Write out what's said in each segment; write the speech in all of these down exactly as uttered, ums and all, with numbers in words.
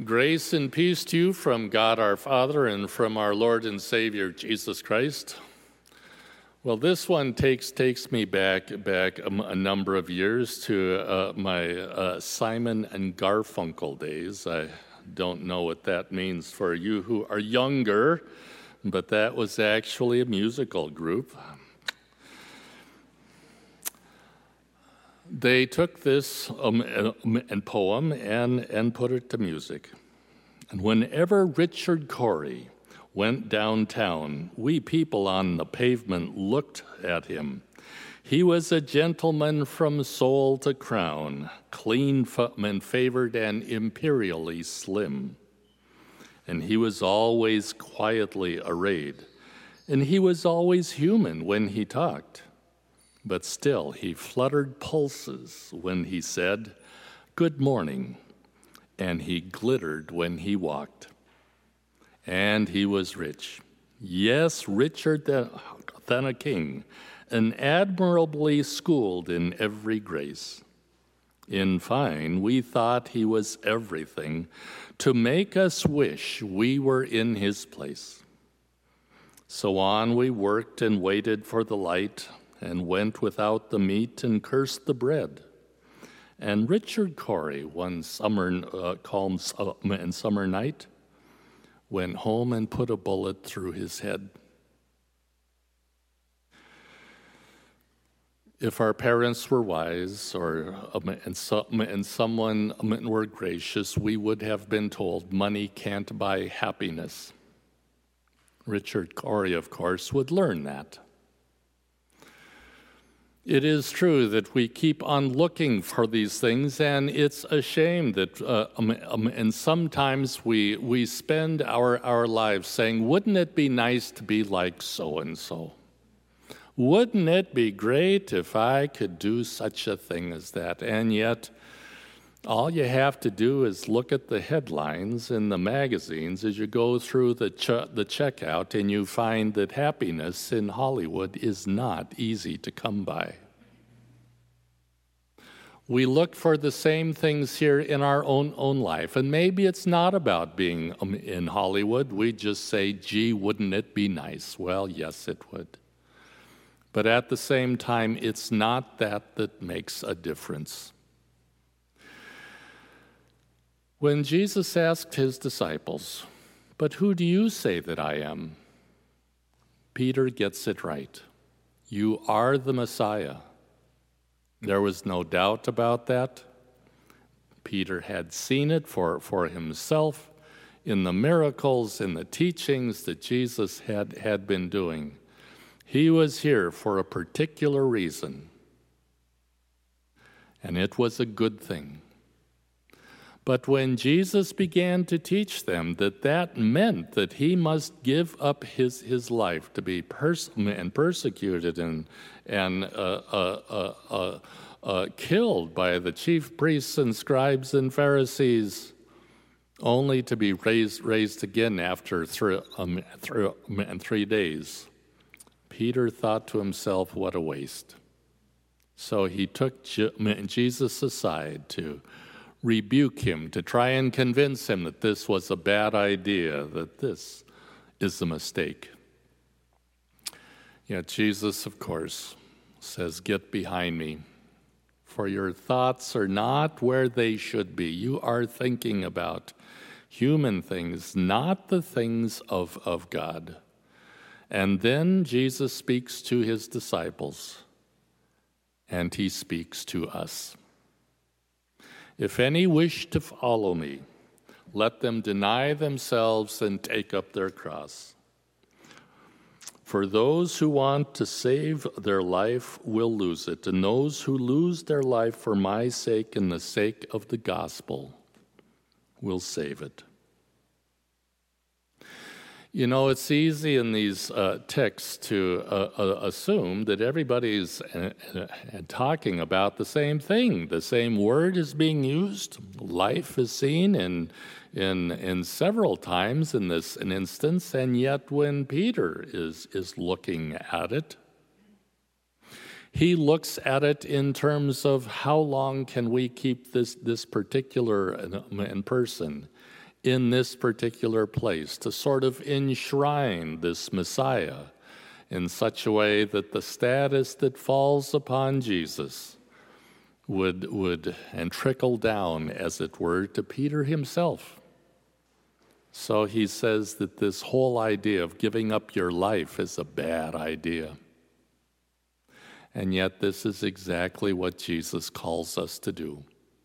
Grace and peace to you from God our Father and from our Lord and Savior Jesus Christ. Well, this one takes takes me back back a, a number of years to uh, my uh, Simon and Garfunkel days. I don't know what that means for you who are younger, but that was actually a musical group. They took this um, and poem and, and put it to music. And whenever Richard Cory went downtown, we people on the pavement looked at him. He was a gentleman from sole to crown, clean and favored and imperially slim. And he was always quietly arrayed. And he was always human when he talked. But still, he fluttered pulses when he said, "Good morning," and he glittered when he walked. And he was rich. Yes, richer than, than a king, and admirably schooled in every grace. In fine, we thought he was everything to make us wish we were in his place. So on we worked and waited for the light, and went without the meat and cursed the bread. And Richard Cory, one summer uh, calm uh, and summer night, went home and put a bullet through his head. If our parents were wise, or um, and, so, and someone um, were gracious, we would have been told money can't buy happiness. Richard Cory, of course, would learn that. It is true that we keep on looking for these things, and it's a shame that, uh, um, um, and sometimes we we spend our, our lives saying, wouldn't it be nice to be like so-and-so? Wouldn't it be great if I could do such a thing as that? And yet, all you have to do is look at the headlines in the magazines as you go through the ch- the checkout, and you find that happiness in Hollywood is not easy to come by. We look for the same things here in our own own life, and maybe it's not about being um, in Hollywood. We just say, gee, wouldn't it be nice? Well, yes, it would. But at the same time, it's not that that makes a difference. When Jesus asked his disciples, "But who do you say that I am?" Peter gets it right. You are the Messiah. There was no doubt about that. Peter had seen it for, for himself in the miracles, in the teachings that Jesus had, had been doing. He was here for a particular reason, and it was a good thing. But when Jesus began to teach them that that meant that he must give up his, his life to be pers- and persecuted and, and uh, uh, uh, uh, uh, killed by the chief priests and scribes and Pharisees, only to be raised, raised again after three, um, three, um, three days, Peter thought to himself, what a waste. So he took Je- Jesus aside to rebuke him, to try and convince him that this was a bad idea, that this is a mistake. Yet Jesus, of course, says, "Get behind me, for your thoughts are not where they should be. You are thinking about human things, not the things of, of God." And then Jesus speaks to his disciples, and he speaks to us. "If any wish to follow me, let them deny themselves and take up their cross. For those who want to save their life will lose it, and those who lose their life for my sake and the sake of the gospel will save it." You know, it's easy in these uh, texts to uh, uh, assume that everybody's uh, uh, talking about the same thing. The same word is being used. Life is seen in in in several times in this an instance, and yet when Peter is is looking at it, he looks at it in terms of how long can we keep this this particular person in this particular place, to sort of enshrine this Messiah in such a way that the status that falls upon Jesus would, would and trickle down, as it were, to Peter himself. So he says that this whole idea of giving up your life is a bad idea. And yet this is exactly what Jesus calls us to do.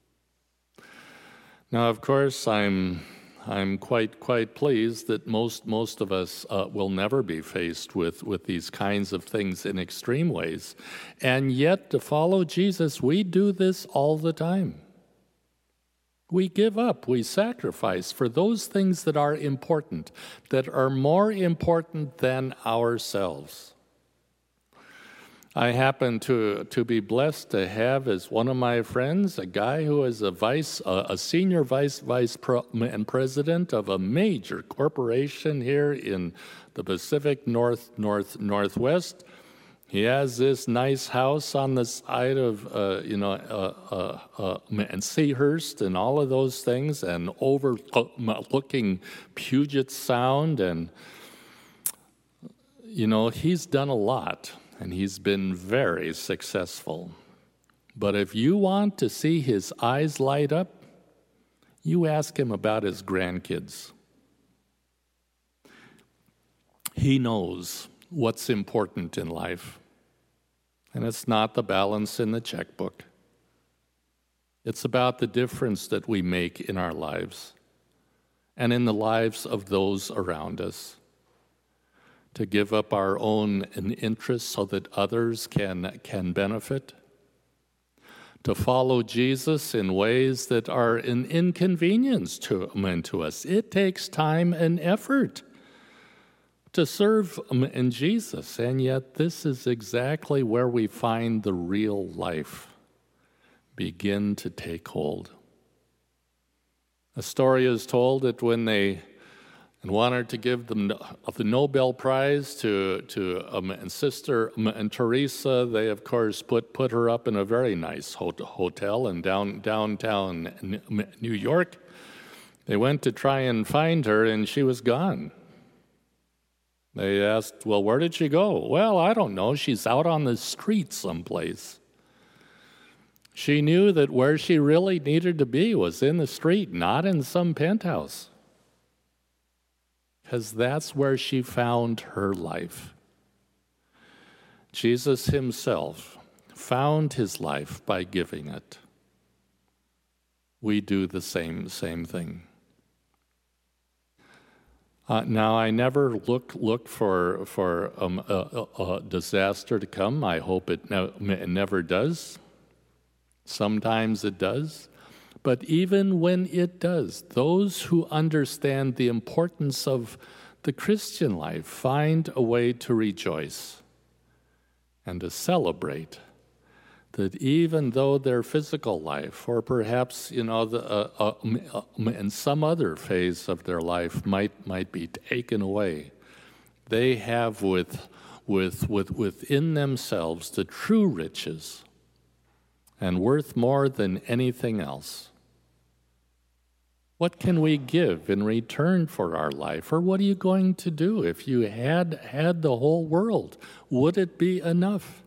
Now, of course, I'm I'm quite quite pleased that most most of us uh, will never be faced with, with these kinds of things in extreme ways. And yet, to follow Jesus, we do this all the time. We give up, we sacrifice for those things that are important, that are more important than ourselves. I happen to, to be blessed to have as one of my friends a guy who is a vice, a, a senior vice vice pro, and president of a major corporation here in the Pacific North North Northwest. He has this nice house on the side of uh, you know uh, uh, uh, and Seahurst and all of those things, and overlooking Puget Sound, and you know he's done a lot. And he's been very successful. But if you want to see his eyes light up, you ask him about his grandkids. He knows what's important in life. And it's not the balance in the checkbook. It's about the difference that we make in our lives and in the lives of those around us. To give up our own interests so that others can, can benefit. To follow Jesus in ways that are an inconvenience to, to us. It takes time and effort to serve in Jesus, and yet this is exactly where we find the real life begin to take hold. A story is told that when they and wanted to give them the Nobel Prize to to um, and Sister um, and Teresa. They, of course, put put her up in a very nice hotel in down downtown New York. They went to try and find her, and she was gone. They asked, "Well, where did she go?" "Well, I don't know. She's out on the street someplace." She knew that where she really needed to be was in the street, not in some penthouse. Because that's where she found her life. Jesus himself found his life by giving it. We do the same same thing. Uh, now, I never look look for for um, a, a, a disaster to come. I hope it, ne- it never does. Sometimes it does. But even when it does, those who understand the importance of the Christian life find a way to rejoice and to celebrate that even though their physical life, or perhaps, you know, the, uh, uh, in some other phase of their life might might be taken away, they have with, with, with within themselves the true riches and worth more than anything else. What can we give in return for our life? Or what are you going to do if you had had the whole world? Would it be enough?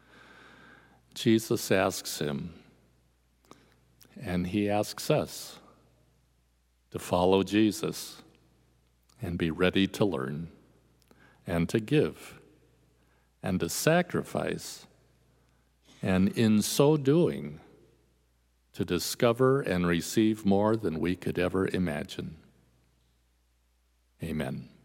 Jesus asks him, and he asks us to follow Jesus and be ready to learn and to give and to sacrifice, and in so doing, to discover and receive more than we could ever imagine. Amen.